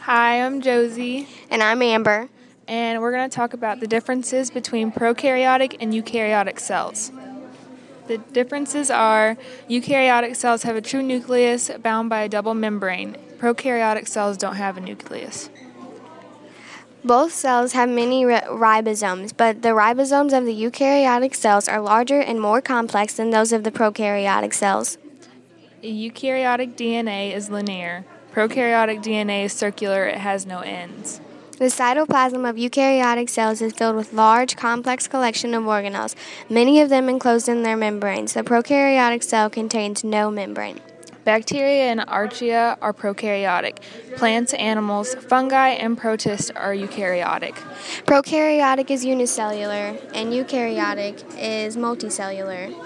Hi, I'm Josie, And I'm Amber. and we're going to talk about the differences between prokaryotic and eukaryotic cells. The differences are eukaryotic cells have a true nucleus bound by a double membrane. Prokaryotic cells don't have a nucleus. Both cells have many ribosomes, but the ribosomes of the eukaryotic cells are larger and more complex than those of the prokaryotic cells. Eukaryotic DNA is linear. Prokaryotic DNA is circular, it has no ends. The cytoplasm of eukaryotic cells is filled with large, complex collection of organelles, many of them enclosed in their membranes. The prokaryotic cell contains no membrane. Bacteria and archaea are prokaryotic. Plants, animals, fungi, and protists are eukaryotic. Prokaryotic is unicellular, and eukaryotic is multicellular.